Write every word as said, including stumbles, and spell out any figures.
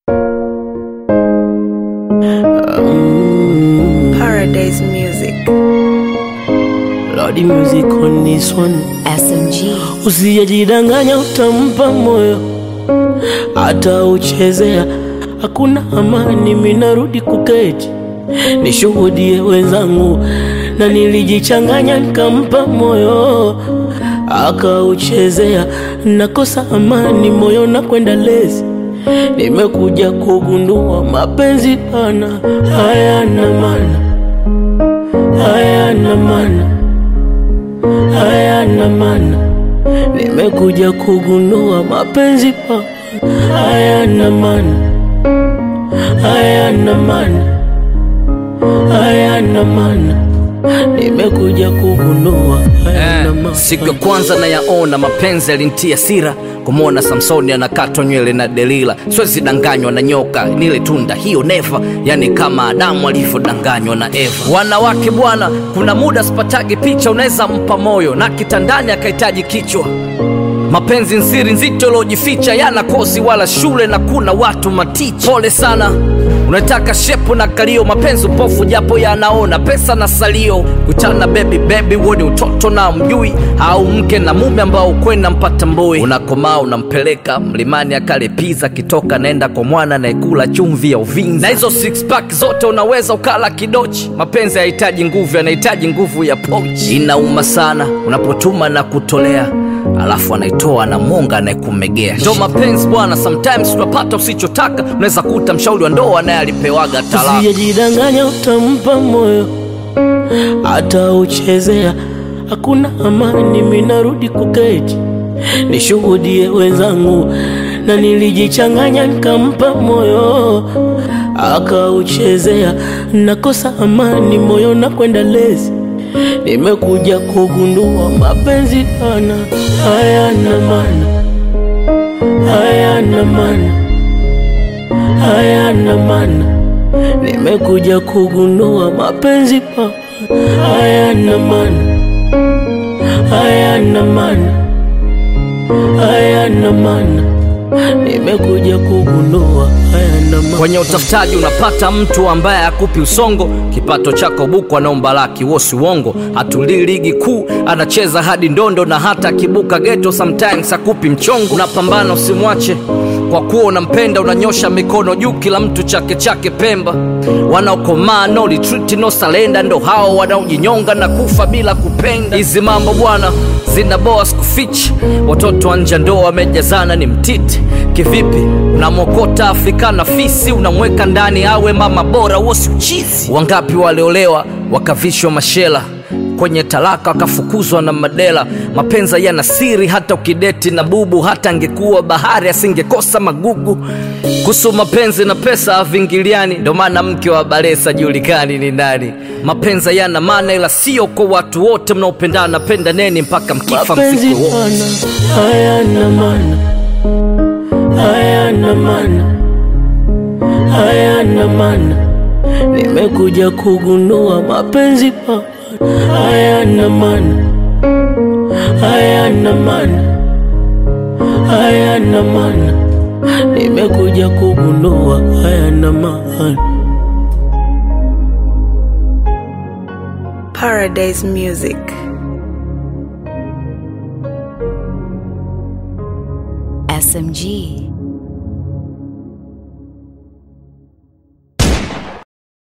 um, Paradise Music. Lordy music on this one. S M G. Usijidanganya utampa moyo, hata uchezea hakuna amani. Minarudi kuketi nishuhudie wenzangu, na nilijichanganya nikampa moyo akauchezea, nakosa amani moyo na kwenda lezi. Nimekuja kugundua mapenzi pana hayana maana, hayana maana, hayana maana. Nimekuja kugundua mapenzi pana hayana maana, hayana maana, hayana maana. Nimekuja kugundua hayana maana. Siku ya kwanza na yaona mapenzi yalintia sira, kumwona Samsoni anakatwa nywele na Delila. Siwezi danganywa na nyoka, nile tunda hiyo never, yani kama Adamu alivyodanganywa na Eva. Wanawake bwana, kuna muda sipatagi picha, unaweza mpa moyo na kitandani akahitaji kichwa. Mapenzi nsiri nzito lojificha, yana kosi wala shule na kuna watu maticha. Pole sana, unataka shepu na kalio, mapenzi upofu japo yanaona pesa na salio. Kutana baby baby wodi utoto na mjui, au mke na mume ambao kwenda mpata mboi. Unakomaa unampeleka mlimani akale pizza, kitoka naenda kwa mwana na ikula chumvi ya uvinza. Na hizo six pack zote unaweza ukala kidochi. Mapenzi hayahitaji nguvu, yanahitaji nguvu ya pochi. Inauma sana unapotuma na kutolea, alafu anaitoa na monga na kumegea. Ndo mapenzi bwana, sometimes unapata usichotaka. Unaweza kuta mshauri wa ndoa naye alipewaga talaka. Usijidanganya utampa moyo, hata uchezea hakuna amani. Minarudi kuketi nishuhudie wenzangu, na nilijichanganya nikampa moyo akauchezea, nakosa amani moyo na kwenda lezi. Nimekuja kugundua mapenzi pana hayana maana, hayana maana, hayana maana. Nimekuja kugundua mapenzi pana hayana maana, hayana maana, hayana maana. Nimekuja kugundua hayana maana. Kwenye utafutaji unapata mtu ambaye hakupi usongo, kipato chako buku anaomba laki, wosi uongo. Hatulii ligi kuu, anacheza hadi ndondo, na hata kibuka ghetto sometimes hakupi mchongo. Unapambana usimwache kwa kuwa unampenda, unanyosha mikono juu, kila mtu chake chake Pemba. Wanaokomaa no retreat no surrender, ndo hao wanaojinyonga na kufa bila kupenda. Hizi mambo bwana zinaboa sikufichi, watoto anja ndo wamejazana ni mtiti. Kivipi unamokota Afrika na fisi, unamweka ndani awe mama bora, wosi uchizi. Wangapi waliolewa wakavishwa mashela, kwenye talaka wakafukuzwa na madela. Mapenza yana siri, hata ukideti na bubu, hata angekuwa bahari asingekosa magugu. Kuhusu mapenzi na pesa havingiliani, ndo maana mke wa Balesa julikani ni nani. Mapenza yana maana ila sio kwa watu wote, mnaopendana penda neni mpaka mkifa msiku wote. Hayana maana, hayana maana, hayana maana. Nimekuja kugundua mapenzi pana hayana maana, hayana maana, hayana maana. Nimekuja kugundua hayana maana. Paradise Music. S M G.